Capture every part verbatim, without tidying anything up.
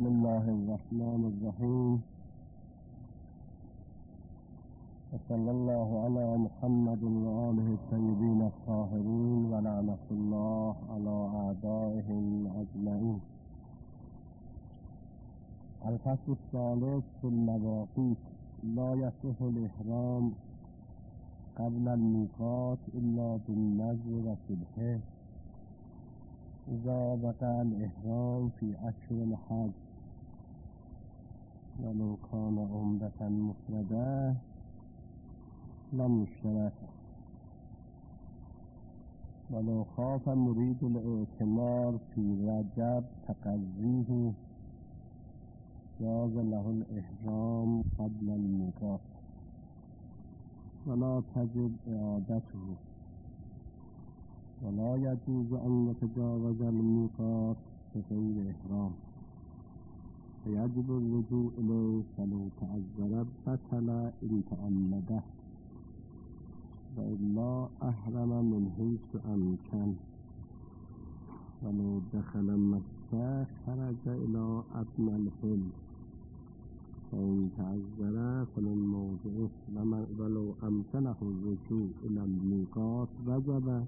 بسم الله الرحمن الرحیم و صلی الله علی محمد و آله الطیبین الطاهرین و لعنت الله علی اعدائهم اجمعین. الفصل الثالث فی المواقیت. لا یصح الاحرام قبل المیقات الا بالنذر و صبحه اذا وقع الاحرام فی اشهر الحج ولو کان عمرة مفردة لم یشترط ولو خاف مرید الاعتمار فی رجب تقضیه جاز له الاحرام قبل المیقات ولا تجب اعادته ولا يجوز أن يتجاوز الميقات بغير إحرام فيجب الرجوع إليه فلو تعذر بطل إن تعمده وإلا أحرم من حيث أمكن ولو دخل مكة خرج إلى أدنى الحل فإن تعذر فمن موضعه ولو أمكنه الرجوع إلى الميقات وجب.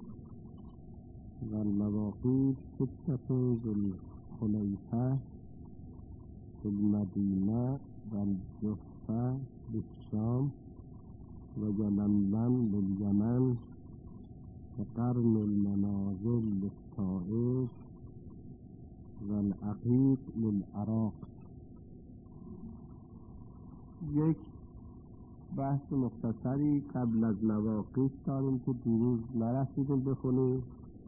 والمواقیت ستة ذو الحلیفة في المدینة والجحفة بالشام وجلملم لليمن وقرن المنازل للطائف والعقیق للعراق. یک بحث مختصری قبل از مواقیت داریم که دیروز نرسیدیم بخونیم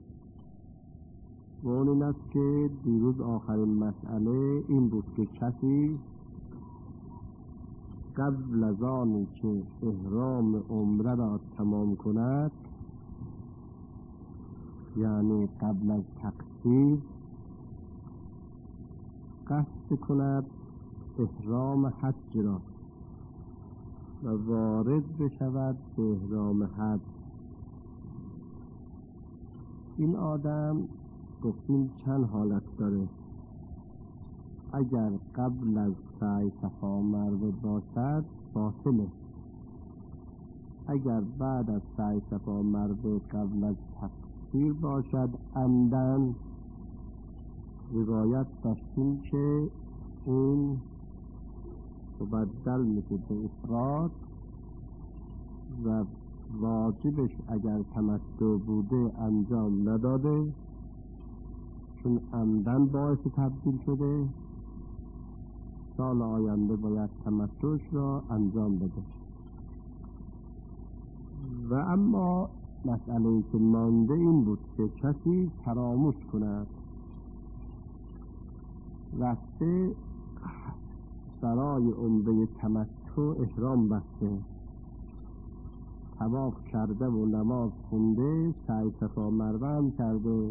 و اون این است که دیروز آخرین مسئله این بود که کسی قبل از آنی که احرام عمره را تمام کند، یعنی قبل از تقصیر، قصد کند احرام حج را و وارد بشود به احرام حج، این آدم گفتیم چند حالت داره. اگر قبل از سعی صفا مروه باشد باطله، اگر بعد از سعی صفا مروه قبل از تقصیر باشد عمدن، روایت داشتیم که این مبدل میشه به افراد و واجبش اگر تمتع بوده انجام نداده، چون عمدن باعث تبدیل شده، سال آینده باید تمتعش را انجام بده. و اما مسئله که مانده این بود که کسی فراموش کند، رفته برای عمره تمتع احرام بسته، طواف کرده و نماز خونده، سعی صفا مروه هم کرده،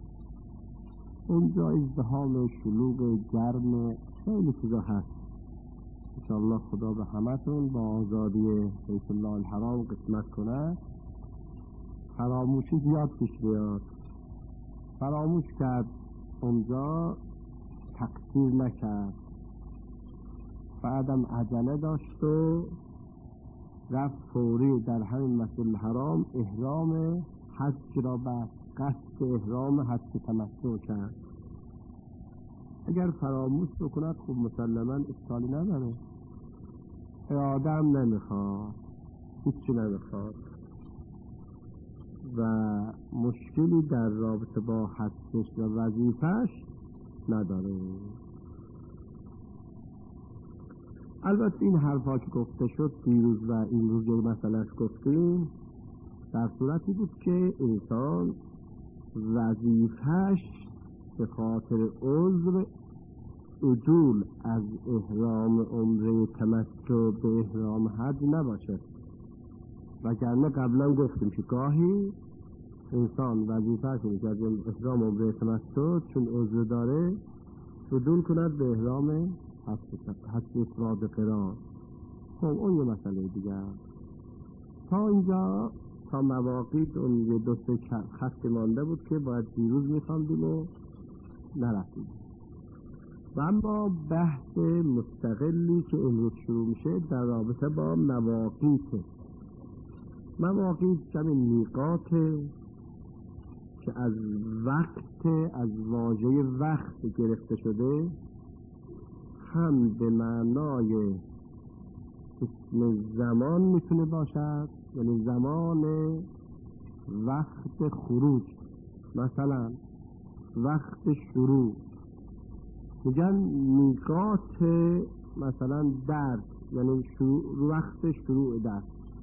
اونجا ازدحام شلوغ گرم خیلی چیزا هست. انشاءالله خدا به همتون با آزادی بیت الله الحرام قسمت کنه. فراموشی زیاد پیش بیاد، فراموش کرد اونجا، تقصیر نکرد، بعدم عجله داشت و رفت فوری در همین مسجد الحرام احرام حج را بست، قصد احرام حج تمتع کرد. اگر فراموش بکند خب مسلما اشکالی نداره، اعاده هم نمیخواد، هیچی نمیخواد و مشکلی در رابطه با حجش و وظیفش نداره. البته این حرفا که گفته شد دیروز و این روز یک مسئلهش گفتیم در صورتی بود که انسان وظیفه‌اش به خاطر عذر عدول از احرام عمره تمتع به احرام حج نباشه. وگرنه قبلا گفتیم که گاهی انسان وظیفه‌اش اینه که از احرام عمره تمتع چون عذر داره عدول کند به احرام حج افراد قران. خب اون یه مسئله دیگه. تا اینجا تا مواقیت اون یه دو سه خط مانده بود که باید دیروز میخواندیم و نرفتیم. و اما بحث مستقلی که امروز شروع میشه در رابطه با مواقیت. مواقیت جمع میقاته که از وقت، از واژه وقت گرفته شده، هم به معنای اسم زمان میتونه باشد، یعنی زمان وقت خروج، مثلا وقت شروع میگن میقات، مثلا درس یعنی شروع، وقت شروع درس،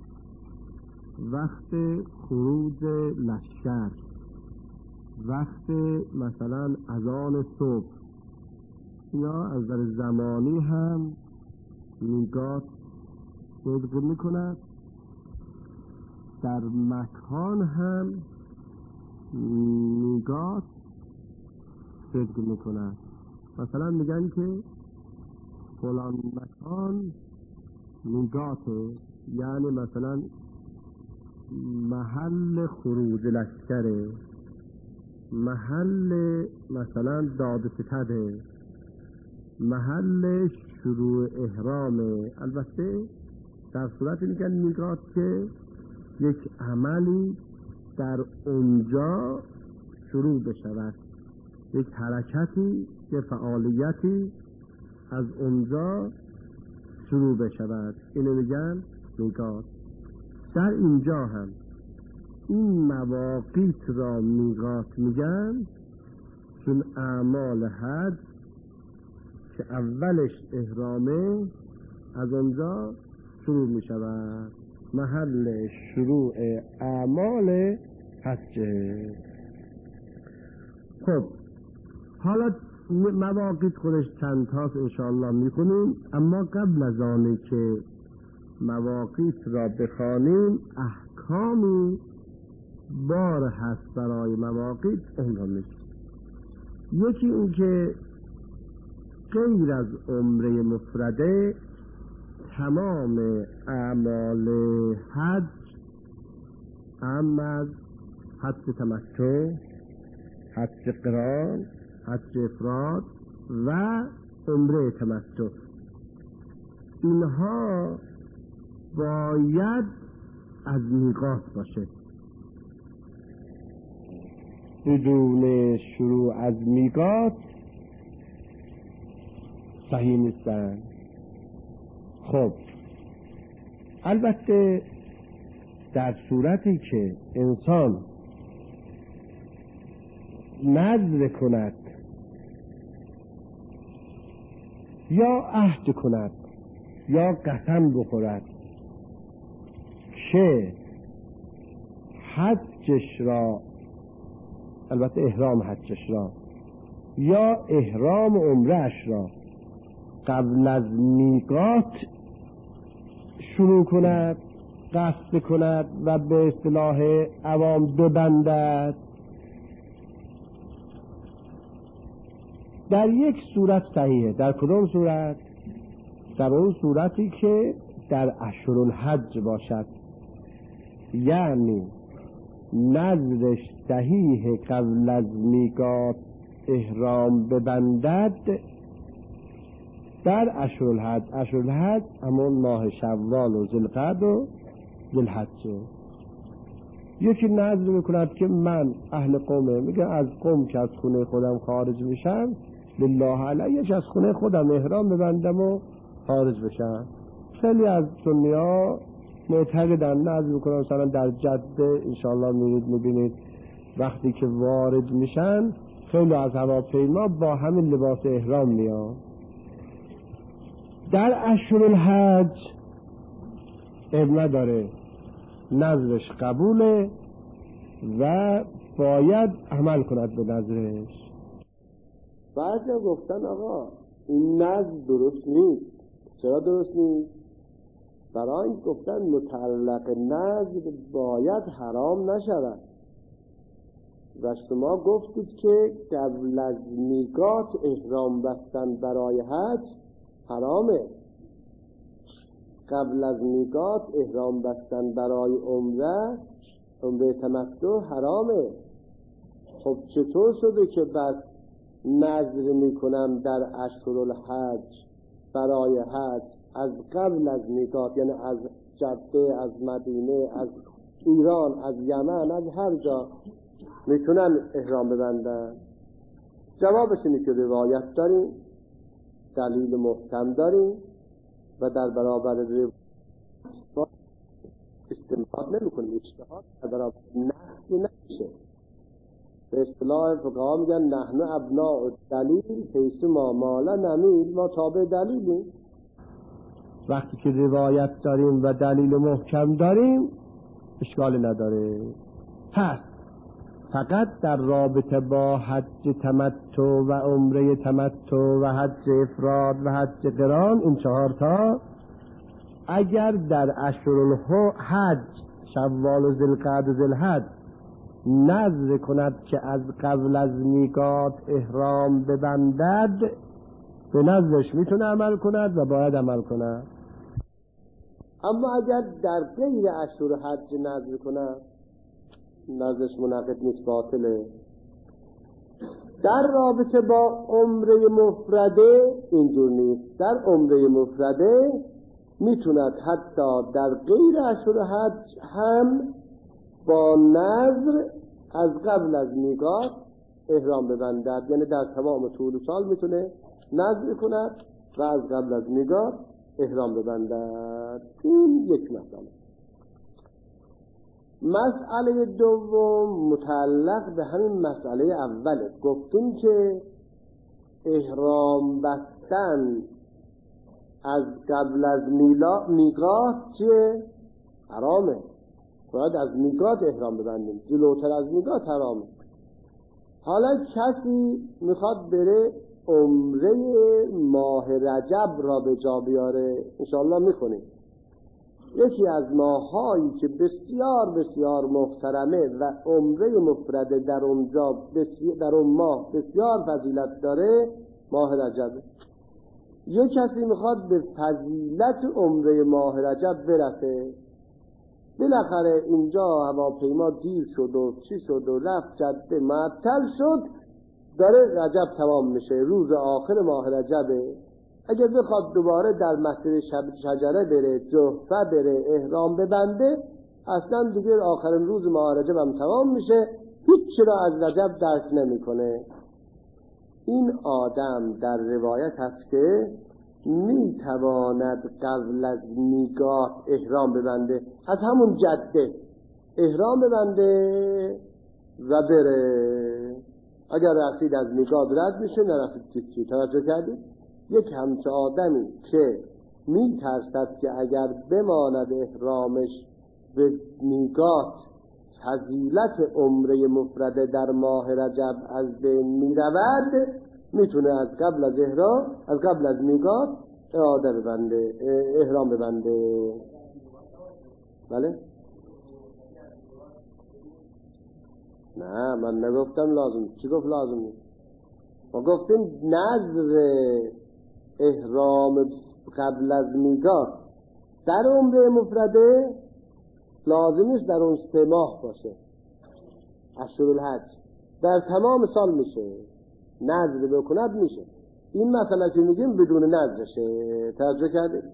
وقت خروج لشکر، وقت مثلا اذان صبح. یا از نظر زمانی هم میقات صدق میکند، در مکان هم میقات صدق میکند. مثلا میگن که فلان مکان میقاته، یعنی مثلا محل خروج لشکره، محل مثلا داد ستده، محل شروع احرامه. البته در صورت میگن میقات که یک عملی در اونجا شروع بشود، یک حرکتی، یک فعالیتی از اونجا شروع بشود، اینو میگن میقات. در اینجا هم این مواقیت را میقات میگن، چون اعمال حج که اولش احرامه از اونجا شروع میشود، محل شروع اعمال حجه. خب حالا مواقیت خودش چند تاست انشاءالله میکنیم، اما قبل از آنه که مواقیت را بخوانیم احکامی بار هست برای مواقیت، اون را میگیم. یکی این که غیر از عمره مفرده تمام اعمال حج، اما از حج تمتع، حج قران، حج افراد و عمره تمتع، اینها باید از میقات باشه. بدون شروع از میقات صحیح نیستن. خب البته در صورتی که انسان نذر کند یا عهد کند یا قسم بخورد که حجش را، البته احرام حجش را یا احرام عمرهش را قبل از میقات شروع کند، قصد کند و به اصطلاح عوام ببندد، در یک صورت صحیحه. در کدام صورت؟ در اون صورتی که در اشهرالحج باشد، یعنی نذرش صحیح قبل از میقات احرام ببندد در اشهرالحج. اشهرالحج همون ماه شوال و ذوالقعده و ذوالحجه. یکی نذر میکند که من اهل قومه، میگه از قوم که از خونه خودم خارج میشم بالله علیش از خونه خودم احرام ببندم و خارج بشم. خیلی از سنی‌ها معتقدن نذر میکنن، مثلا در جده انشاءالله میرید میبینید وقتی که وارد میشن خیلی از هواپیما با همین لباس احرام میان. در اشهرالحج اب نداره، نذرش قبوله و باید عمل کند به نذرش. بعضی گفتن آقا این نذر درست نیست. چرا درست نیست؟ برای این گفتن متعلق نذر باید حرام نشود و شما گفتید که قبل از میقات احرام بستن برای حج حرامه، قبل از میقات احرام بستن برای عمره، عمره تمتع حرامه. خب چطور شده که بعد نذر میکنم در اشهرالحج برای حج از قبل از میقات، یعنی از جده، از مدینه، از ایران، از یمن، از هر جا میتونن احرام ببندن؟ جوابش اینه که روایت داریم، دلیل محکم داریم و در برابر روایت استنباط نمیکنیم، اجتهاد در برابر نقص نمیشه. به اصطلاح فقها میگن نحن ابناء الدلیل حیث ما مال نمیل، ما تابع دلیلیم. وقتی که روایت داریم و دلیل محکم داریم اشکال نداره. پس فقط در رابطه با حج تمتع و عمره تمتع و حج افراد و حج قران، این چهار تا اگر در اشهرالحج شوال و ذوالقعده و ذوالحج نذر کند که از قبل از میقات احرام ببندد، به نذرش میتونه عمل کند و باید عمل کند. اما اگر در غیر اشهر حج نذر کند، نذرش منعقد نیست، باطله. در رابطه با عمره مفرده اینجور نیست. در عمره مفرده میتوند حتی در غیر اشهر حج هم با نذر از قبل از میقات احرام ببندد، یعنی در تمام طول سال میتونه نذر کند و از قبل از میقات احرام ببندد. این یک مسئله. مسئله دوم متعلق به همین مسئله اوله. گفتیم که احرام بستن از قبل از میقات چیه؟ حرامه. باید از میقات احرام ببندیم، جلوتر از میقات حرامه. حالا کسی میخواد بره عمره ماه رجب را به جا بیاره، انشاءالله میکنیم. یکی از ماهایی که بسیار بسیار محترمه و عمره مفرده در اونجا در اون ماه بسیار فضیلت داره، ماه رجبه. یک کسی میخواد به فضیلت عمره ماه رجب برسه، بالاخره اینجا هواپیما دیر شد و چی شد و رفت جده معطل شد، داره رجب تمام میشه، روز آخر ماه رجبه. اگر بخواد دوباره در مسجد شجره بره، جحفه بره، احرام ببنده، اصلا دیگه آخرین روز ماه رجب هم تمام میشه، هیچ را از رجب درک نمیکنه. این آدم در روایت هست که میتواند قبل از میقات احرام ببنده، از همون جده احرام ببنده و بره. اگر رسید از میقات رد میشه، نرسید چی. توجه کردید؟ یک همچه آدمی که میترسد که اگر بماند احرامش به میقات فضیلت عمره مفرده در ماه رجب از بین میرود، میتونه از قبل از احرام از قبل از میقات اعاده ببنده، احرام ببنده. بله؟ نه من نگفتم لازم. چی گفت لازم نیست؟ ما گفتیم نذر احرام قبل از میقات در عمره مفرده لازم نیست در اون سه ماه باشه. اشهرالحج در تمام سال میشه، نذر بکند میشه. این مسئله که میگیم بدون نذرشه. توجه کردید؟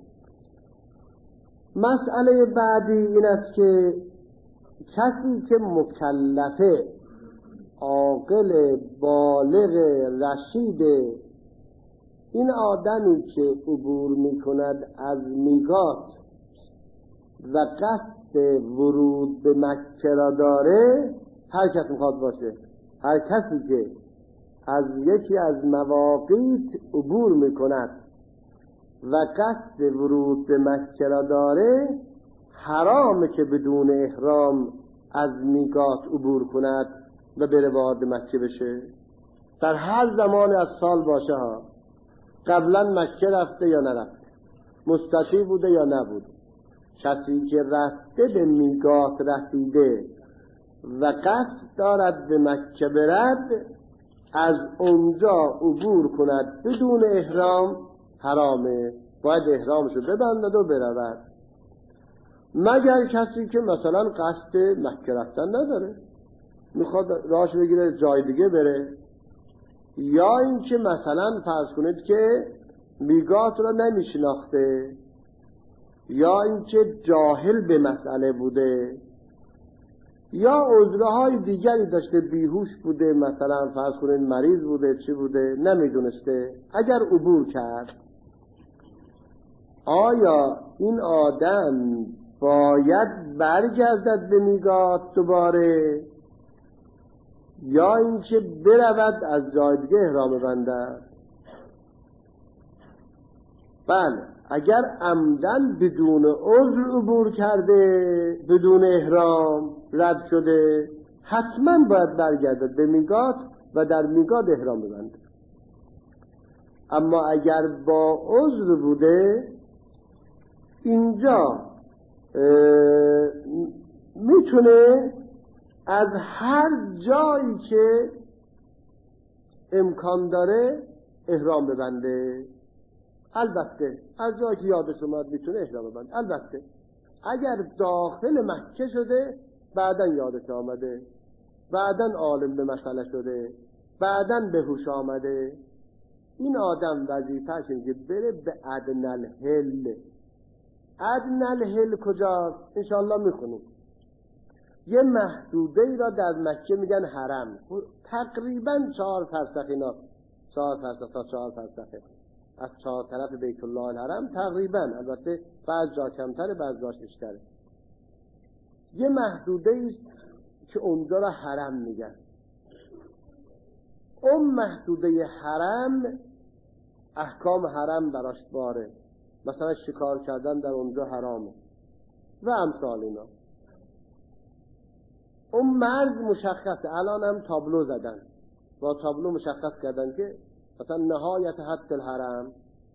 مسئله بعدی این است که کسی که مکلفه، عاقل، بالغ، رشید، این آدمی که عبور میکند از میقات و قصد ورود به مکه را داره، هر کس میخواد باشه، هر کسی که از یکی از مواقیت عبور میکند و قصد ورود به مکه را داره، حرامه که بدون احرام از میقات عبور کند و بره وارد مکه بشه. در هر زمان از سال باشه ها، قبلا مکه رفته یا نرفته، مستطیع بوده یا نبوده. کسی که رفته به میقات رسیده و قصد دارد به مکه برد، از اونجا عبور کند بدون احرام حرامه، باید احرامشو ببندد و برود. مگر کسی که مثلا قصد مکه رفتن نداره، میخواد راهش بگیره جای دیگه بره، یا اینکه مثلا فرض کنید که میقات را نمیشناخته، یا اینکه جاهل به مسئله بوده، یا عذرهای دیگری داشته، بیهوش بوده، مثلا فرض کنید مریض بوده، چی بوده نمیدونسته. اگر عبور کرد، آیا این آدم باید برگردد به میقات دوباره، یا اینکه برود از جای دیگه احرام بندد؟ بله، اگر عمدن بدون عذر عبور کرده، بدون احرام رد شده، حتما باید برگردد به میقات و در میقات احرام ببنده. اما اگر با عذر بوده، اینجا میتونه از هر جایی که امکان داره احرام ببنده. البته از جایی که یادش اومد میتونه احرام ببنده. البته اگر داخل مکه شده، بعداً یادش آمده، بعداً عالم به مسئله شده، بعداً به هوش آمده، این آدم وظیفه‌ش اینه که بره به ادنی الحل. ادنی الحل کجاست؟ انشاءالله میخونیم. یه محدوده ای را در مکه میگن حرم، تقریباً چهار فرسخ، اینا چهار فرسخ تا چهار فرسخه از چهار طرف بیت الله الحرم تقریباً، البته بعض جا کمتره بعض جاش بیشتره. یه محدوده ای که اونجا را حرم میگن. اون محدوده حرم احکام حرم براش باره، مثلا شکار کردن در اونجا حرامه و امثال اینا. اون مرز مشخصه، الان هم تابلو زدن، با تابلو مشخص کردن که مثلا نهایت حد الحرم،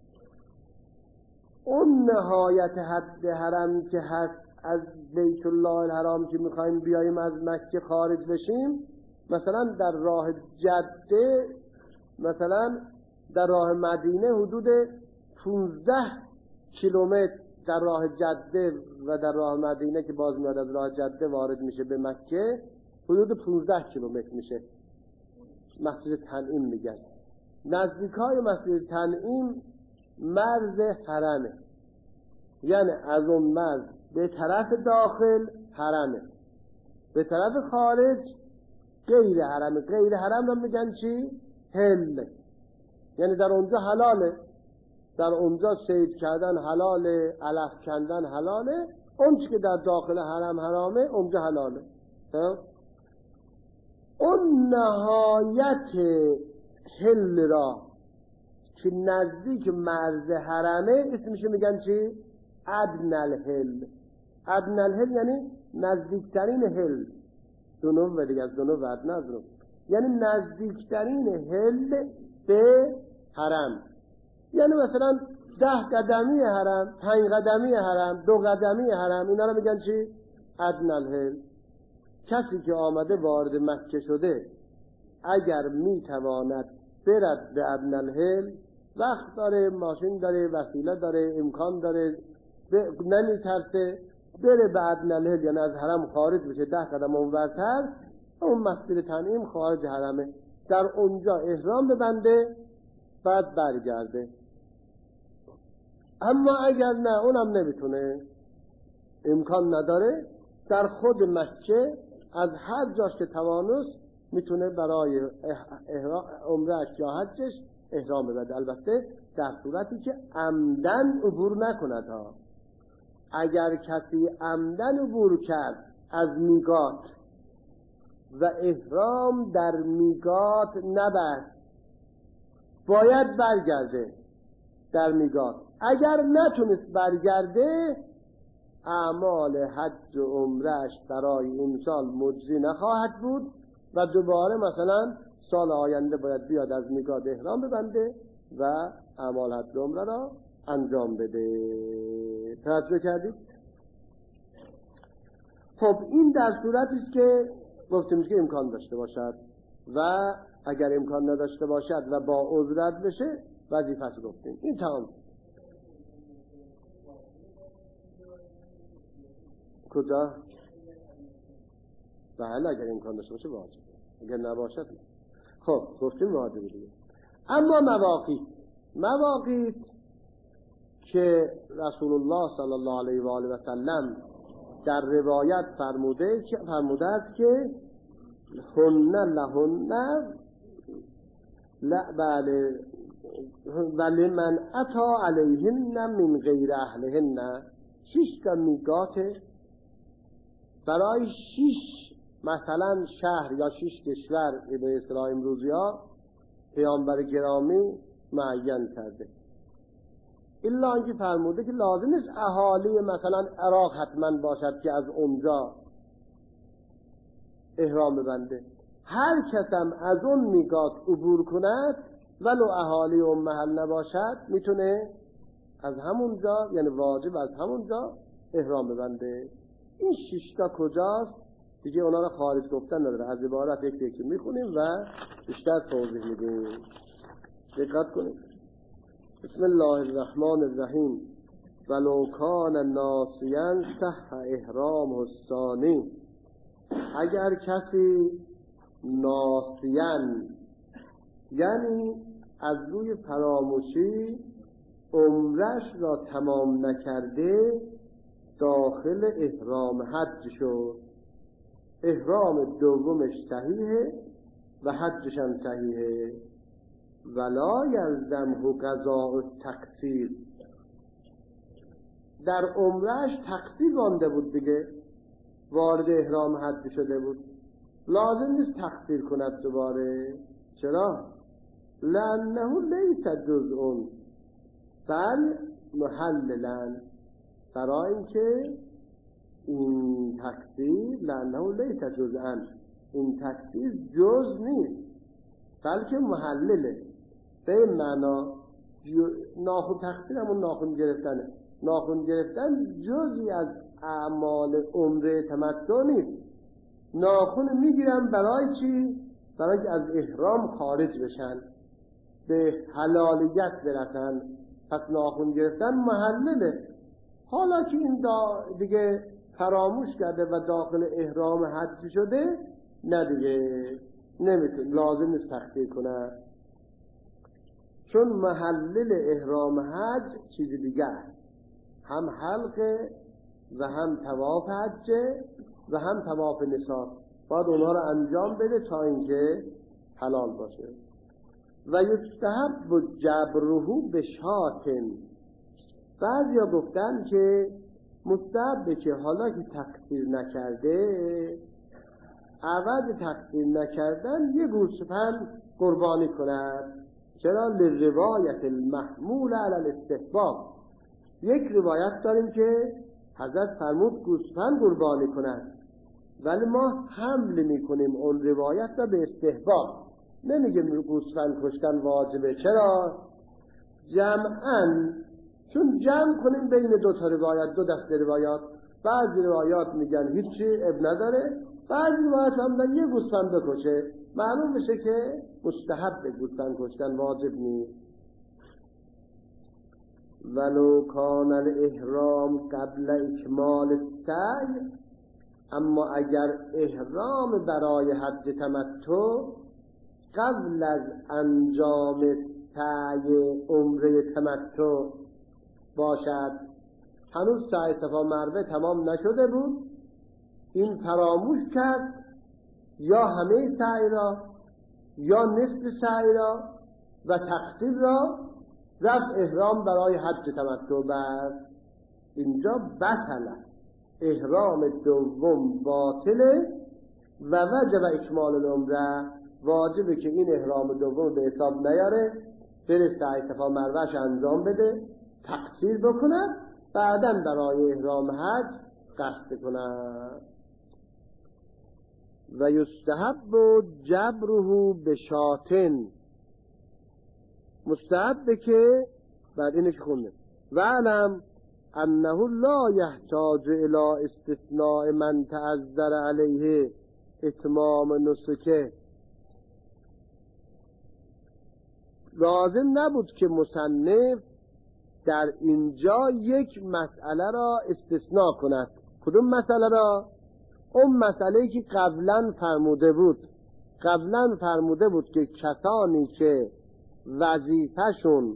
اون نهایت حد حرم که هست از بیت الله الحرام که میخوایم بیاییم از مکه خارج بشیم، مثلا در راه جده، مثلا در راه مدینه حدود پونزده کیلومتر در راه جده و در راه مدینه که باز میاد از راه جده وارد میشه به مکه، حدود پونزده کیلومتر میشه. مسجد تنعیم میگن. نزدیکای مسجد تنعیم مرز حرمه، یعنی از اون مرز به طرف داخل حرمه، به طرف خارج غیر حرمه. غیر حرم رو میگن چی؟ حل. یعنی در اونجا حلاله، در اونجا صید کردن حلاله، علف کندن حلاله، اون چی که در داخل حرم حرامه اونجا حلاله. اون نهایت حل را که نزدیک مرز حرمه اسمش میگن چی؟ ادنی الحل. ادنی الحل یعنی نزدیکترین حل. دونو و دیگه از دونو و ادنی از دونو، یعنی نزدیکترین حل به حرم. یعنی مثلا ده قدمی حرم، پنج قدمی حرم، دو قدمی حرم، اینا رو میگن چی؟ ادنی الحل. کسی که آمده وارد مکه شده اگر میتواند برد به ادنی الحل، وقت داره، ماشین داره، وسیله داره، امکان داره، نمیترسه، بره به ادنی الحل، یعنی از حرم خارج بشه ده قدم اونورتر، اون مسجد تنعیم خارج حرمه، در اونجا احرام ببنده بعد برگرده. اما اگر نه، اونم نمیتونه، امکان نداره، در خود مکه از هر جاش که توانست میتونه برای عمرهش یا حجش احرام ببنده. البته در صورتی که عمدن عبور نکند ها. اگر کسی عمدن عبور کرد از میقات و احرام در میقات نبست، باید برگرده در میقات. اگر نتونست برگرده، اعمال حج و عمرهش برای این سال مجزی نخواهد بود و دوباره مثلا سال آینده باید بیاد از میقات احرام ببنده و اعمال حج و عمره را انجام بده. توجه کردید؟ خب این در صورتی است که گفتیم که امکان داشته باشد، و اگر امکان نداشته باشد و با عذر رد بشه وظیفه‌اش گفتیم. این تمام. کجا؟ بله اگر امکان داشته باشه واجب، اگر نباشد نه. خب گفتیم واجبه دیگه. اما مواقیت مواقیت که رسول الله صلی الله علیه و آله و سلم در روایت فرموده که فرموده است که هن لهن لا بله ولی من اتا علیهن من غیر اهلهن، شش تا میقات برای شش مثلا شهر یا شش کشور به اصطلاح امروزی ها پیامبر گرامی معین کرده. الا اینکه فرموده که لازم نیست اهالی مثلا عراق حتما باشد که از اونجا احرام ببنده، هر کسم از اون میقات عبور کند ولو اهالی اون محل نباشد میتونه از همونجا، یعنی واجب از همونجا احرام ببنده. این شش تا کجاست دیگه اونا رو خارج گفتن نداره، از عبارت یک یکی میخونیم و بیشتر توضیح میدیم. دقت کنید. بسم الله الرحمن الرحیم. ولو کان ناسیا صح احرام الثانی، اگر کسی ناسیان یعنی از روی فراموشی عمرش را تمام نکرده داخل احرام حج شد، احرام دومش صحیحه و حجش هم صحیحه، ولا یلزمه قضاء التقصیر، در عمرش تقصیر مانده بود دیگه، وارد احرام حج شده بود، لازم نیست تقصیر کند دوباره. چرا؟ لانه لیس جزء بل محللا، برای اینکه این تقصیر لانه لیس جزءا، این تقصیر جز نیست بلکه محلله. به این معنا ناخن تقصیر همون ناخن گرفتنه، ناخن گرفتن جزئی از اعمال عمره تمتع نیست. ناخن میگیرن برای چی؟ برای که از احرام خارج بشن، به حلالیت برسن، پس ناخن گرفتن محلله. حالا که این دیگه فراموش کرده و داخل احرام حج شده، نه دیگه نمیتونه، لازم نیست تقصیر کنه، چون محلل احرام حج چیز دیگه است، هم حلقه و هم طواف حج و هم طواف نساء، باید اونها رو انجام بده تا اینکه حلال باشه. و یستحب جبره بشاتن، بعضیا گفتن که مستحبه که حالا که تقصیر نکرده، عوض تقصیر نکردن یه گوسفند قربانی کند. چرا؟ لروایت المحمول علی الاستحباب، یک روایت داریم که حضرت فرمود گوسفند قربانی کند، ولی ما حمل میکنیم اون روایت را به استحباب، نمیگیم گوسفند کشتن واجبه. چرا؟ جمعاً، چون جمع کنیم بین دو تا روایت، دو دسته روایات، بعضی روایات میگن هیچی اب نداره، بعضی روایات هم میگن یه گوسفند بکشه، معلوم بشه که مستحب گوسفند کشتن، واجب نیست. ولو کان الاحرام قبل اکمال السعی، اما اگر احرام برای حج تمتع قبل از انجام سعی عمره تمتع باشد، هنوز سعی صفا مروه تمام نشده بود، این فراموش کرد یا همه سعی را یا نصف سعی را و تقصیر را، رفت احرام برای حج تمتع بست، اینجا بطله، احرام دوم باطله و وجب اکمال العمره، واجبه که این احرام دوم به حساب نیاره، بره سعی صفا مروهش انجام بده، تقصیر بکنه، بعداً برای احرام حج قصد کنه. و یستحب جبره بشاتن، مستحبه که بعد اینش خونده و علم انه لا یحتاج الى استثناء من تعذر علیه اتمام نسکه، لازم نبود که مصنف در اینجا یک مسئله را استثناء کند. کدوم مسئله را؟ اون مسئله‌ای که قبلا فرموده بود، قبلا فرموده بود که کسانی که وظیفه‌شون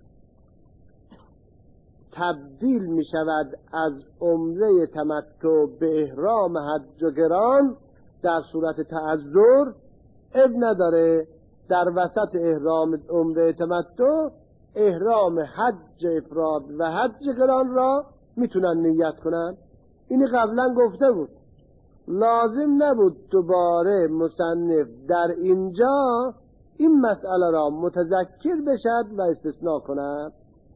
تبدیل می شود از عمره تمتع به احرام حج و قران در صورت تعذر، اب نداره در وسط احرام عمره تمتع احرام حج افراد و حج قران را میتونن نیت کنن. اینی قبلا گفته بود، لازم نبود دوباره مصنف در اینجا این مسئله را متذکر بشد و استثناء کند.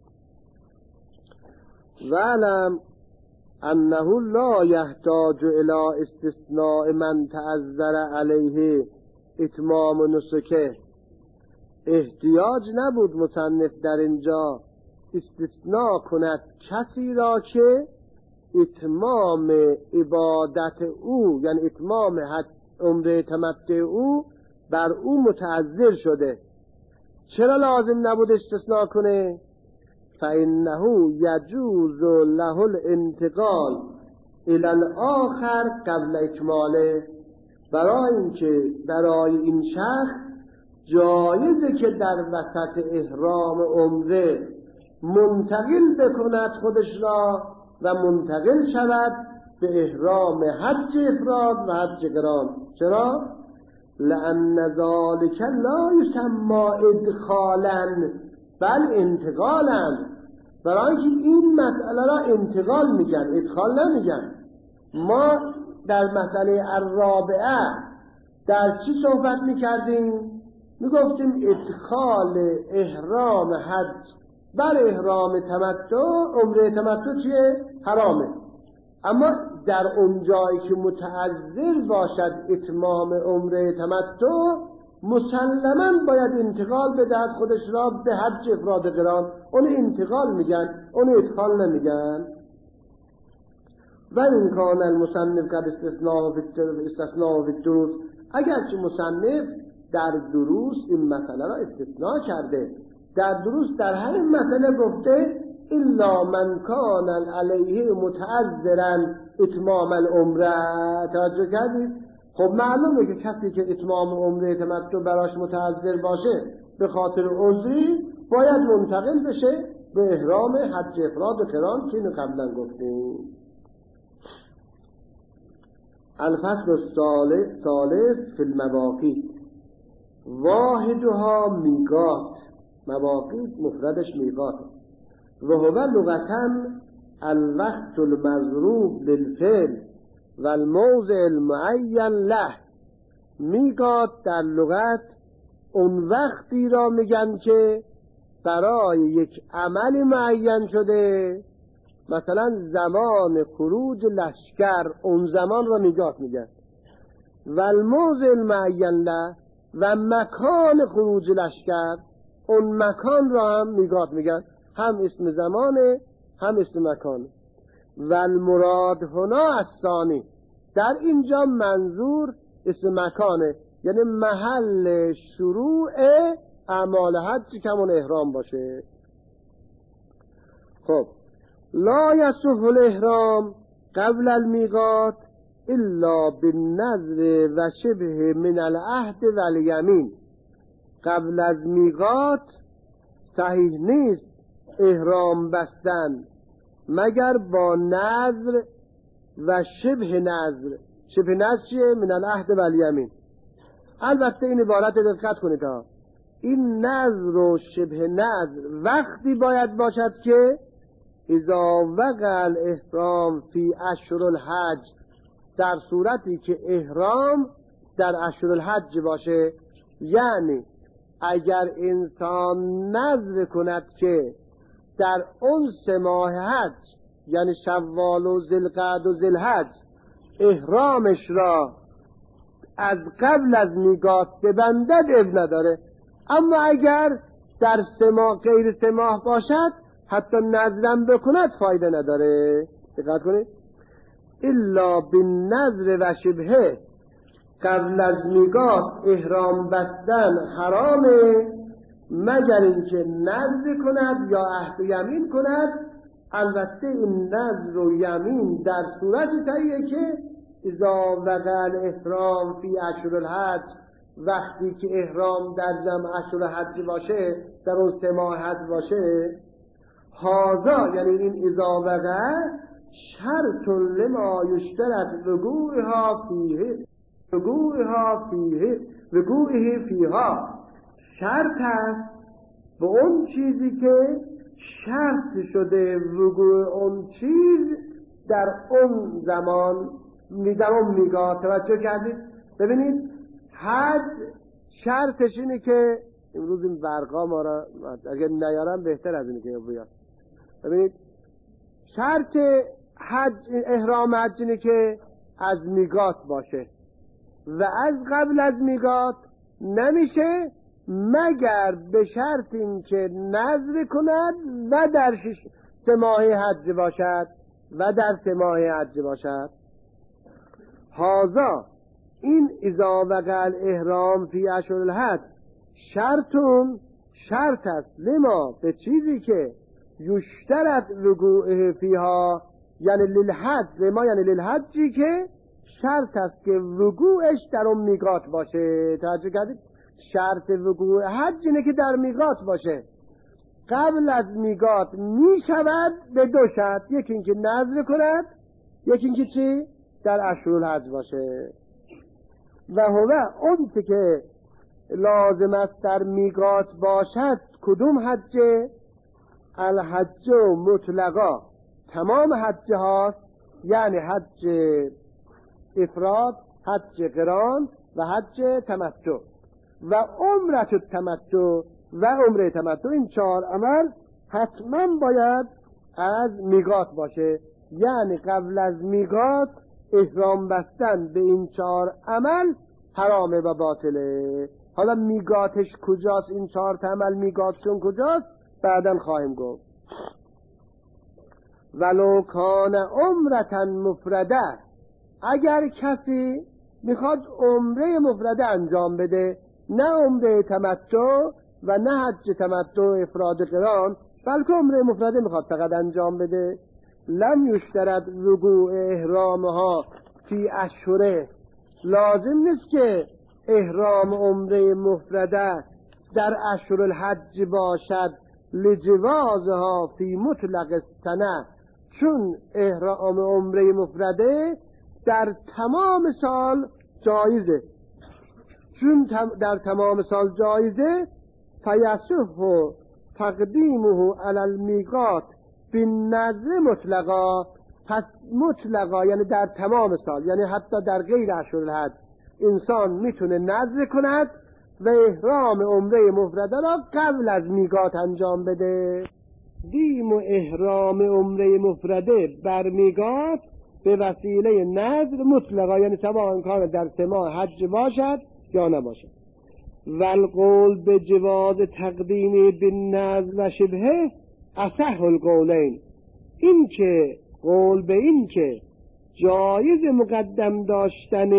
وعلم انه لا يحتاج الى استثناء من تعذر علیه اتمام نسکه. احتیاج نبود مصنف در اینجا استثناء کند کسی را که اتمام عبادت او، یعنی اتمام عمره تمتع او بر او متعذر شده. چرا لازم نبود استثناء کنه؟ فإنه يجوز له الانتقال إلى الآخر قبل اکماله. برای اینکه برای این شخص جایزه که در وسط احرام عمره منتقل بکند خودش را و منتقل شود به احرام حج افراد و حج قران. چرا؟ لأن ذلك لا يسمى ادخالا بل انتقالا. برای اینکه این مسئله را انتقال میگن، ادخال نمیگن. ما در مسئله الرابعه در چی صحبت میکردیم؟ میگفتیم ادخال احرام حج بر احرام تمتع، عمره تمتع چیه؟ حرامه. اما در اون جایی که متعذر باشد اتمام عمره تمتع، مسلماً باید انتقال بدهد خودش را به حج افراد قران. اون انتقال میگن، اون ادخال نمیگن. و این کان المصنف قد استثناء فی الدروس، اگرچه مصنف در دروس این مسئله را استثناء کرده. در دروس در همین مسئله گفته الا من کان علیه متعذرا اتمام العمره. توجه کردید؟ خب معلومه که کسی که اتمام عمره تمتع براش متعذر باشه به خاطر عذری باید منتقل بشه به احرام حج افراد و قران که اینو قبلا گفتیم. الفصل الثالث فی المواقیت. واحدها میقات. مواقیت مفردش میقات و هو لغتا الوقت المظروف للفعل و الموضع المعین له. میقات در لغت اون وقتی را میگن که برای یک عمل معین شده، مثلا زمان خروج لشکر، اون زمان را میقات میگن. و الموضع المعین له، و مکان خروج لشکر، اون مکان را هم میقات میگن. هم اسم زمانه هم اسم مکانه. و المراد هنا الثانی، در اینجا منظور اسم مکانه، یعنی محل شروع اعمال حج که همون احرام باشه. خب لا یصح الاحرام قبل المیقات الا بالنذر و شبه من العهد و الیمین. قبل از میقات صحیح نیست احرام بستن مگر با نذر و شبه نذر. شبه نذر چیه؟ من العهد و الیمین. البته این عبارت دقت کنید ها، این نذر و شبه نذر وقتی باید باشد که اذا وقع الاحرام فی اشهر الحج، در صورتی که احرام در اشهر الحج باشه. یعنی اگر انسان نذر کند که در اون سه ماه حج، یعنی شوال و ذوالقعده و ذوالحج، احرامش را از قبل از میقات ببندد اب نداره. اما اگر در سه ماه غیر سه ماه باشد حتی نذرم بکند فایده نداره. دقت کنید، الا بالنذر و شبهه، قبل از میقات احرام بستن حرامه مگر اینکه نذر کند یا عهد و یمین کند. البته این نذر و یمین در صورتی تاییه که اذا وقع الاحرام فی اشهر الحج، وقتی که احرام در جمع اشهر حج باشه، در اون سه ماه حج باشه، هازا یعنی این اذا وقع شرط لما یشترط وقوعها فیه وقوعها فیه وقوعه فیها، شرط است به اون چیزی که شرط شده وقوع اون چیز در اون زمان، در اون میگاه. توجه کردید؟ ببینید حج شرطش اینه که امروز این برقا ما را اگر نیارم بهتر از اینه که بیاد. ببینید شرط حج احرام حج اینه که از میقات باشه و از قبل از میقات نمیشه مگر به شرط این که نذر کند و در شش سه ماه حج باشد و در سه ماه حج باشد. هازا این اذا وقع الاحرام فی اشهر الحج شرطون شرط است لما به چیزی که یشترط وقوعه فیها یعنی للحج، لما یعنی للحجی که شرط است که وقوعش در اون میقات باشه. توجه کردید؟ شرط وقوع حج اینه که در میقات باشه. قبل از میقات می شود به دو شرط، یکی اینکه نذر کند، یکی اینکه چی؟ در اشهر الحج باشه. و هو اون که لازم است در میقات باشد کدوم حجه؟ الحج مطلقا تمام حج هاست، یعنی حج افراد، حج قران و حج تمتع و عمره تمتع و عمره تمتع. این چهار عمل حتما باید از میقات باشه، یعنی قبل از میقات احرام بستن به این چهار عمل حرامه و باطله. حالا میقاتش کجاست؟ این چهار عمل میقاتشون کجاست؟ بعداً خواهیم گفت. ولو کان عمرة مفرده، اگر کسی میخواد عمره مفرده انجام بده، نه عمره تمتع و نه حج تمتع افراد قران، بلکه عمره مفرده میخواد فقط انجام بده، لم یشترط وقوع احرامها فی اشهره، لازم نیست که احرام عمره مفرده در اشهر الحج باشد لجوازها فی مطلق السنه، چون احرام عمره مفرده در تمام سال جایزه، چون در تمام سال جایزه، فیصح تقدیمه علی المیقات بالنذر مطلقا، پس مطلقا یعنی در تمام سال، یعنی حتی در غیر اشهر الحج انسان میتونه نذر کند و احرام عمره مفرده را قبل از میقات انجام بده. دیم و احرام عمره مفرده بر میقات به وسیله نذر مطلقا، یعنی سواء امکان در سه ماه حج باشد یا نباشد. والقول به جواز تقدیمی بالنذر و شبهه اصح القولین، این که قول به این که جایز مقدم داشتن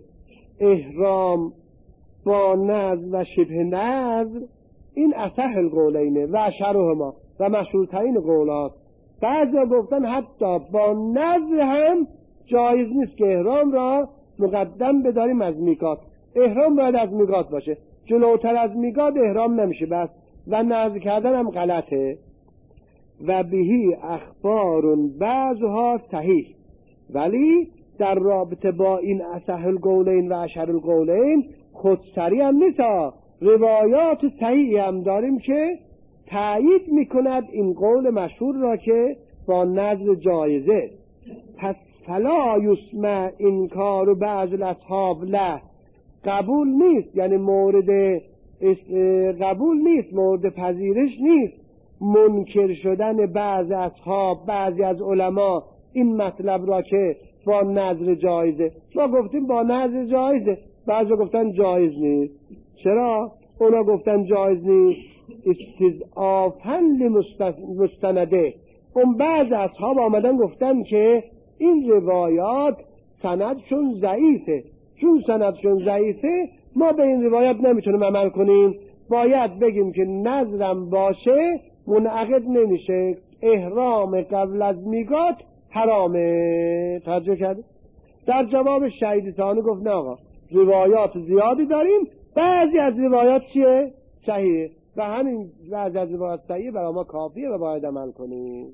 احرام با نذر و شبه نذر، این اصح القولینه و اشهرهما و مشهورترین قولات. بعضی گفتن حتی با نذر هم جایز نیست که احرام را مقدم بداریم از میقات، احرام باید از میقات باشه، جلوتر از میقات احرام نمیشه بس، و نذر کردن هم غلطه. و بهی اخبار بعضها صحیح، ولی در رابطه با این اصح القولین و اشهر القولین خودسری هم نیست، روایات صحیحی هم داریم که تایید میکند این قول مشهور را که با نذر جایزه. پس فلا یسمع انکار بعض الاصحاب له، قبول نیست، یعنی مورد قبول نیست، مورد پذیرش نیست منکر شدن بعض اصحاب، بعضی از علما این مطلب را که با نذر جایزه. ما گفتیم با نذر جایزه، بعضی گفتن جایز نیست. چرا؟ اونا گفتن جایز نیست استضعافاً لمستنده. اون بعض اصحاب آمدن گفتن که این روایات سندشون ضعیفه، چون سندشون ضعیفه ما به این روایات نمیتونیم عمل کنیم، باید بگیم که نذرم باشه منعقد نمیشه، احرام قبل از میقات حرامه. توجه کرد؟ در جواب شهید ثانی گفت نه آقا، روایات زیادی داریم بعضی از روایات چیه؟ صحیحه و همین بعضی از روایات صحیحه برای ما کافیه و باید عمل کنیم.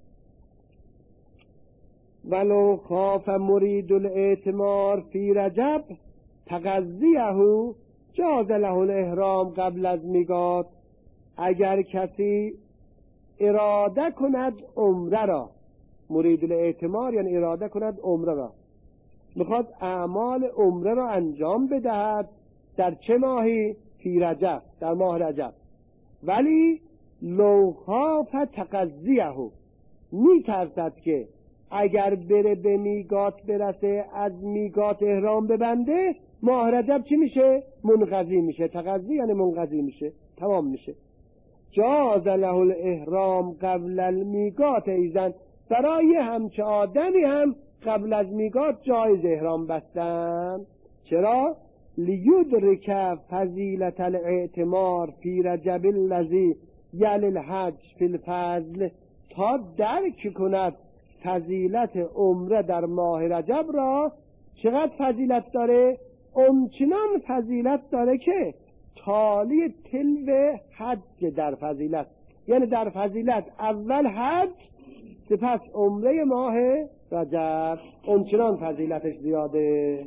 ولو خاف مرید الاعتمار فی رجب تقضیه جاز له الاحرام قبل از میقات. اگر کسی اراده کند عمره را، مرید الاعتمار یعنی اراده کند عمره را، میخواد اعمال عمره را انجام بدهد در چه ماهی؟ فی رجب، در ماه رجب. ولی لو خاف تقضیه، میترسد که اگر بره به میقات برسه از میقات احرام ببنده ماه رجب چی میشه؟ منقضی میشه. تقضی یعنی منقضی میشه، تمام میشه. جاز له الاحرام قبل المیقات ایزن، برای همچه آدمی هم قبل از میقات جایز احرام بستن. چرا؟ لیدرک فضیلت الاعتمار فی رجب الذی یلی الحج فی الفضل، تا درک کند فضیلت عمره در ماه رجب را. چقدر فضیلت داره؟ اونچنان فضیلت داره که تالی تلو حج در فضیلت، یعنی در فضیلت اول حج سپس عمره ماه رجب، اونچنان فضیلتش زیاده.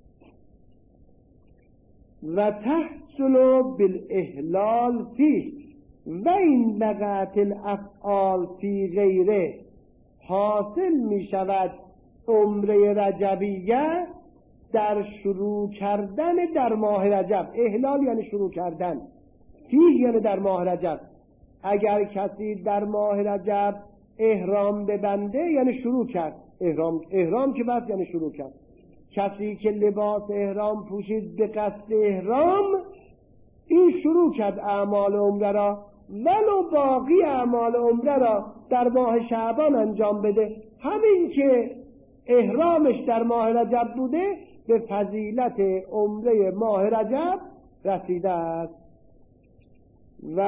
و تحصل بالاحلال فیه و این بقیت الافعال فی غیره، حاصل می شود عمره رجبیه در شروع کردن در ماه رجب. احلال یعنی شروع کردن، فیه یعنی در ماه رجب. اگر کسی در ماه رجب احرام ببنده یعنی شروع کرد احرام، احرام که بس یعنی شروع کرد. کسی که لباس احرام پوشید به قصد احرام، این شروع کرد اعمال عمره را، ولو باقی اعمال عمره را در ماه شعبان انجام بده، همین که احرامش در ماه رجب بوده به فضیلت عمره ماه رجب رسیده است. و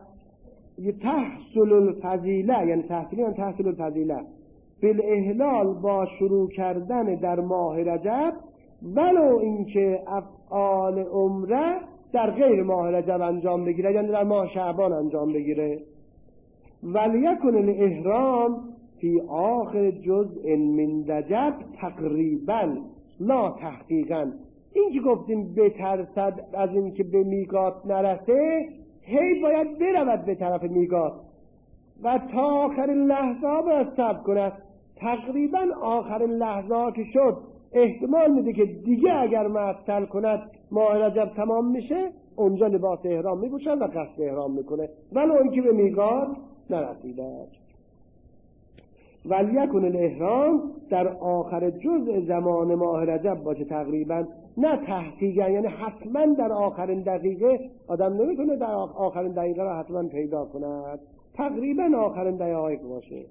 تحصل الفضیله یعنی تحصیل یعنی تحصیل الفضیله بالاحلال، با شروع کردن در ماه رجب، ولو اینکه افعال عمره در غیر ماه رجب انجام بگیره، یعنی در ماه شعبان انجام بگیره. ولیکن الاحرام فی آخر جزء من رجب تقریبا لا تحقیقا. این که گفتیم بترسد از این که به میقات نرسه، هی باید برود به طرف میقات و تا آخرین لحظه باید صبر کند. تقریبا آخرین لحظه که شد احتمال میده که دیگه اگر معطل کند ماه رجب تمام میشه، اونجا لباس احرام میپوشد و قصد احرام میکنه، ولی اون که به میقات نرسیده. ولیکن الاحرام در آخر جزء زمان ماه رجب باشه تقریبا، نه تحقیقا یعنی حتما در آخرین دقیقه. آدم نمیتونه در آخرین دقیقه را حتما پیدا کند، تقریبا آخرین دقیقه باشه.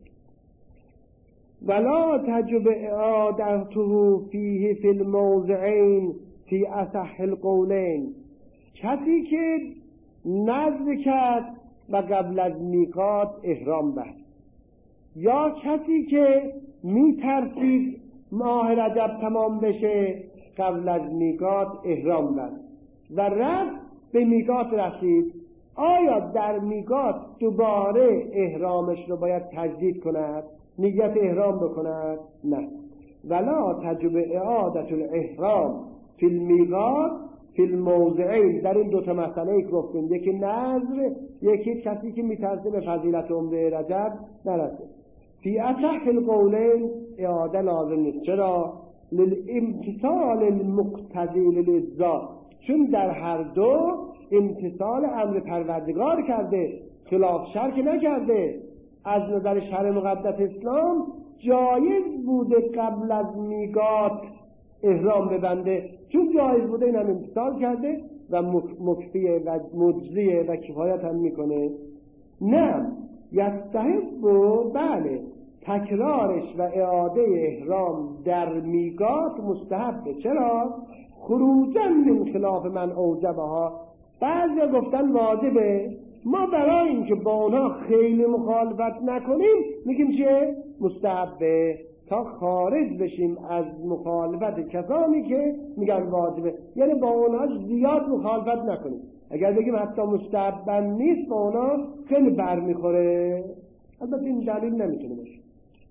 ولا تجب اعادته فیه فی الموضعین فی اصح القولین. کسی که نذر کرد و قبل از میقات احرام بست، یا کسی که میترسید ماه رجب تمام بشه قبل از میقات احرام بست و رفت به میقات رسید، آیا در میقات دوباره احرامش رو باید تجدید کند، نیت احرام بکند؟ نه. ولا تجب اعادت الاحرام فی المیقات فی الموضعین. در این دوتا مسئله گفتیم، یکی نذر، یکی کسی که میترسه به فضیلت عمره رجب نرسه. فی اصح القولین اعاده لازم نیست. چرا؟ للامتثال المقتضی للاجزاء، چون در هر دو امتثال امر پروردگار کرده، خلاف شرع نکرده. از نظر شرع مقدس اسلام جایز بوده قبل از میقات احرام ببنده، چون جایز بوده این هم امتثال کرده و مکفیه و مجزیه و کفایت هم میکنه. نه یستحب، بله تکرارش و اعاده احرام در میقات مستحبه. چرا؟ خروجا من خلاف من اوجبها. بعضی گفتن واجبه، ما برای اینکه با اونها خیلی مخالفت نکنیم میگیم چیه؟ مستحبه. تا خارج بشیم از مخالفت کسانی که میگن واجبه، یعنی با اونها زیاد مخالفت نکنیم. اگر بگیم حتی مستحب نیست، با اونها خیلی بر میخوره. البته این دلیل نمیتونه باشه.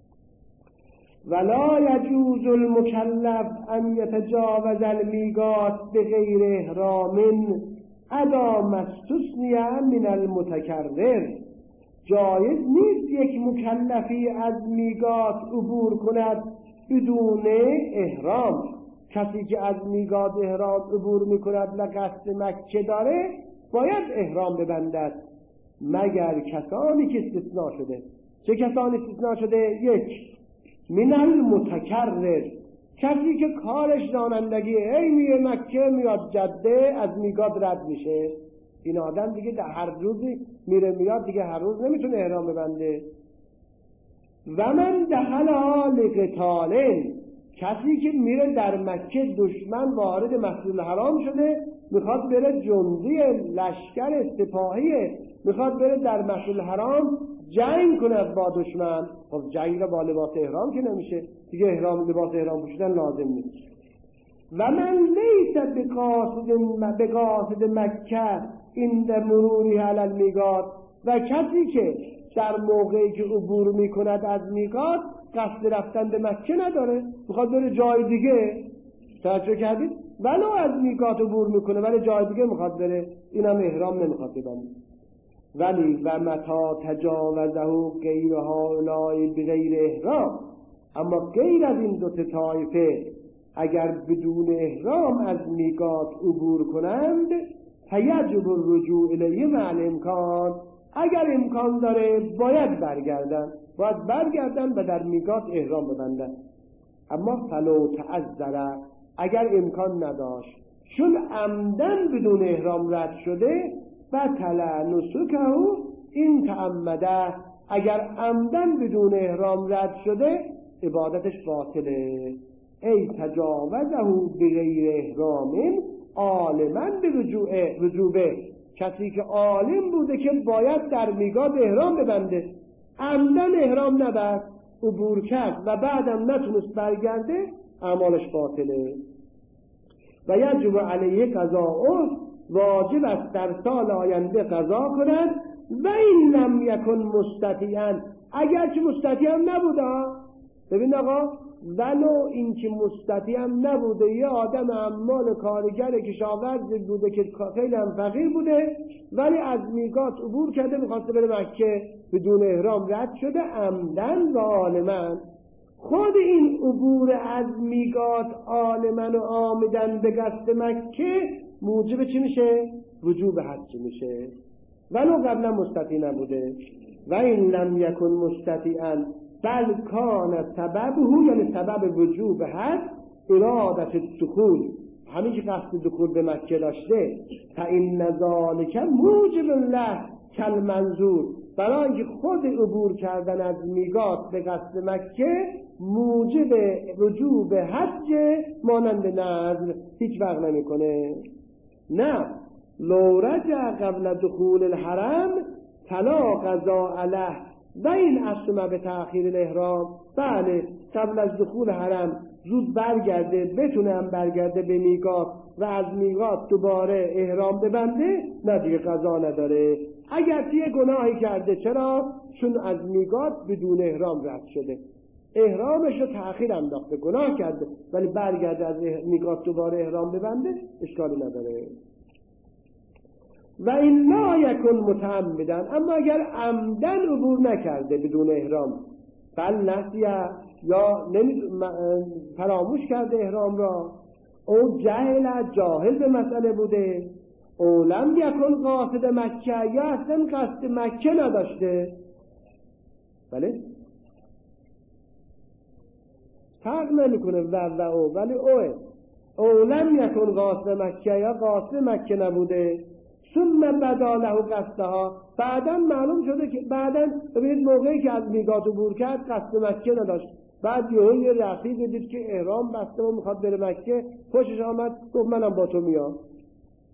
ولا یجوز المکلف ان یتجاوز المیقات بغیر احرام ادا ما استثنی من المتکرر. جایز نیست یک مکلفی از میقات عبور کند بدون احرام. کسی که از میقات احرام عبور میکند و قصد مکه داره باید احرام ببندد، مگر کسانی که استثناء شده. چه کسانی استثناء شده؟ یک، من المتکرر، کسی که کارش رانندگیه، ای میره مکه میاد جده از میقات رد میشه. این آدم دیگه در هر روزی میره میاد، دیگه هر روز نمیتونه احرام ببنده. و من دخل لقتال، کسی که میره در مکه دشمن وارد مسجد الحرام شده، میخواد بره جندی لشکر سپاهیه، میخواد بره در مسجد الحرام جنگ کنه با دشمن. خب جنگ را با لباس احرام که نمیشه دیگه، احرام لباس احرام پوشیدن لازم نیست. و من لیس بقاصد بقاصد مکه عند مروری علی المیقات، و کسی که در موقعی که عبور میکند از میقات قصد رفتن به مکه نداره، میخواد بره جای دیگه. توجه کردید؟ ولو از میقات عبور میکنه ولی جای دیگه میخواد بره، اینم احرام نمیخواد ببنده. ولی و متا تجاوزه غیر هؤلاء بغیر احرام، اما غیر از این دو طایفه اگر بدون احرام از میقات عبور کنند، فیجب الرجوع الیه مع الامکان، اگر امکان داره باید برگردن، باید برگردن و در میقات احرام ببندن. اما فلو تعذر، اگر امکان نداشت چون عمدن بدون احرام رد شده، بطل نسکه این تعمده، اگر عمدن بدون احرام رد شده عبادتش باطله. ای تجاوزه بغیر احرام عالما به رجوع رجوبه، کسی که عالم بوده که باید در میقات احرام ببنده، عمدن احرام نبست، عبور کرد و بعدم نتونست برگرده، اعمالش باطله. و یجب علیه قضاء، واجب است در سال آینده قضا کند. و این لم یکن مستطیعا، اگر که مستطیع هم نبوده. ببین آقا، ولو این که مستطیع هم نبوده، یه آدم عمال کارگر کشاورز بوده که خیلی هم فقیر بوده ولی از میقات عبور کرده میخواسته بره مکه، بدون احرام رد شده عمدن و عالما. خود این عبور از میقات عالما و عامدن به قصد مکه موجب چی میشه؟ وجوب حج میشه، ولو قبلا مستطیع نبوده. و این لم یکن مستطیعا بل کان سببه، یعنی سبب وجوب حج ارادت الدخول، همین که قصد دخول به مکه داشته، فإن ذلک موجب له کالمنظور، برای اینکه خود عبور کردن از میقات به قصد مکه موجب وجوب حج مانند نذر هیچ فرق نمیکنه. نه، لو رجع قبل دخول الحرم فلا قضاء علیه و این اصلا به تأخیر الاحرام، بله قبل از دخول حرم زود برگرده، بتونه هم برگرده به میقات و از میقات دوباره احرام ببنده، نه دیگه قضا نداره. اگر یه گناهی کرده، چرا؟ چون از میقات بدون احرام رد شده، احرامش رو تأخیر انداخته، گناه کرده ولی برگرده از میقات دوباره احرام ببنده، اشکالی نداره. و این لا یکن متعمدن، اما اگر عمدن عبور نکرده بدون احرام، بل نسیه، یا فراموش کرده احرام را، او جهل، جاهل به مسئله بوده، او لم یکن قاصد مکه، یا اصلا قصد مکه نداشته. بله فرق نمیکنه و و او، ولی اوه او لم یکن قاصد مکه، یا قاصد مکه نبوده. ثم بدا له قصدها، بعداً معلوم شده که بعداً ببینید موقعی که از میقات عبور کرد قصد مکه نداشت، بعد یهو یه رفیقی دید که احرام بسته و میخواد بره مکه، خوشش آمد گفت منم با تو میام.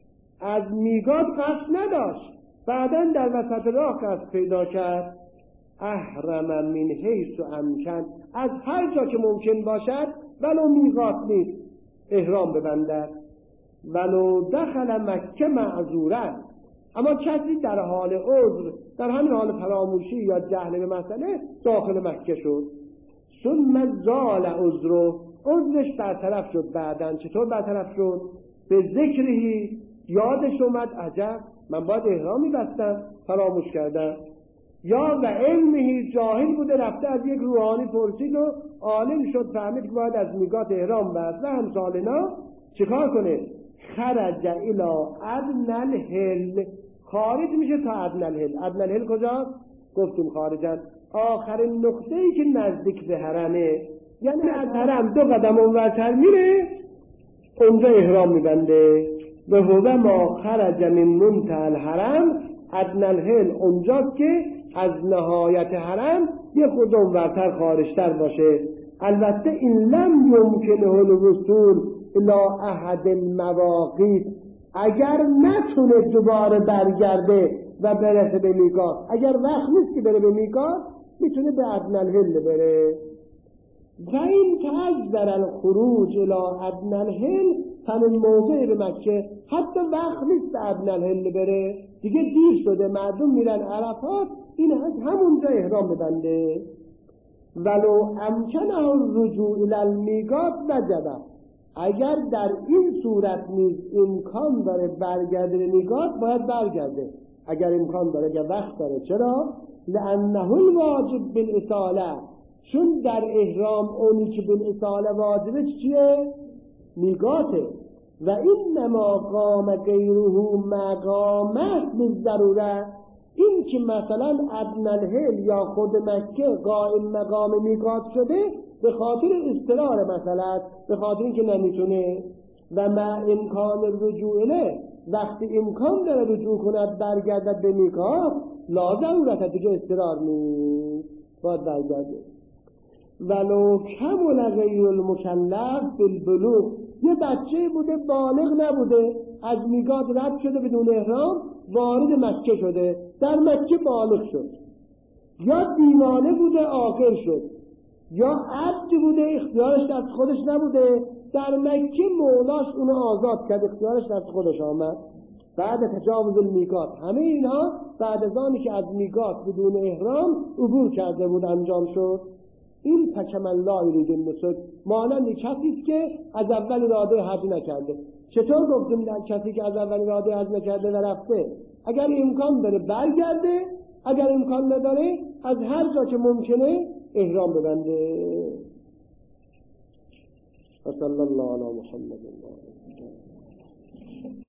از میقات قصد نداشت، بعداً در وسط راه قصد پیدا کرد. احرم من حیث امکن، از هر جا که ممکن باشد ولو میقات نیست احرام ببندد. ولو دخل مکه معذورا، اما کسی در حال عذر، در همین حال فراموشی یا جهل به مسئله داخل مکه شد، ثم زال عذره، عذرش برطرف شد بعدن. چطور برطرف شد؟ به ذکرهی، یادش اومد عجب من باید احرام می‌بستم فراموش کردم. یا و علمهی، جاهل بوده رفته از یک روحانی پرسید و عالم شد فهمید که باید از میقات احرام بست و امثال اینا. چیکار کنه؟ خرج الی ادنی الحل، خارج میشه تا ادنی الحل. ادنی الحل کجاست؟ گفتیم خارجن آخرین نقطه‌ای که نزدیک به حرمه، یعنی از حرم دو قدم اونورتر میره اونجا احرام میبنده. و هو ما خرج من منتهی الحرم ادنی الحل، اونجاست که از نهایت حرم یه خود اونورتر خارجتر باشه. البته این لم یمکنه الوصول الی احد المواقیت، اگر نتونه دوباره برگرده و برسه به میقات، اگر وقت نیست که بره به میقات میتونه به ادنی الحل بره. و این تعذر الخروج الی ادنی الحل، همین موضع به مکه حتی وقت نیست به ادنی الحل بره، دیگه دیر شده، مردم میرن عرفات، این از همونجا احرام ببنده. ولو امکنه الرجوع الی المیقات وجب، اگر در این صورت نیز امکان داره برگرده به میقات باید برگرده، اگر امکان داره، اگر وقت داره. چرا؟ لانه الواجب بالاصاله، چون در احرام اونی که بالاصاله واجبه چیه؟ میقاته. و اینما قام غیره مقامه بالضروره، این که مثلا ادنی الحل یا خود مکه قائم مقام میقات شده به خاطر اضطرار، مثلا به خاطر اینکه نمیتونه. و ما امکان رجوع الیه، وقتی امکان داره رجوع کند برگردد به میقات لا ضرورت، دیگه اضطرار نیست باید برگرده. ولو کمل غیر المکلف بالبلوغ، یه بچه بوده بالغ نبوده، از میقات رد شده بدون احرام وارد مکه شده، در مکه بالغ شد، یا دیوانه بوده عاقل شد، یا عبد بوده اختیارش دست خودش نبوده، در مکه مولاش اونو آزاد کرد اختیارش دست خودش آمد بعد تجاوز المیقات. همه اینها بعد از آنی که از میقات بدون احرام عبور کرده بود انجام شد. این تکمل لا یرید النسک، مانند کسی است که از اول اراده حج نکرده. چطور گفتیم کسی که از اول اراده حج نکرده و رفته، اگر امکان داره برگرده، اگر امکان نداره از هر جا که ممکنه احرام ببنده. صلی الله علی محمد.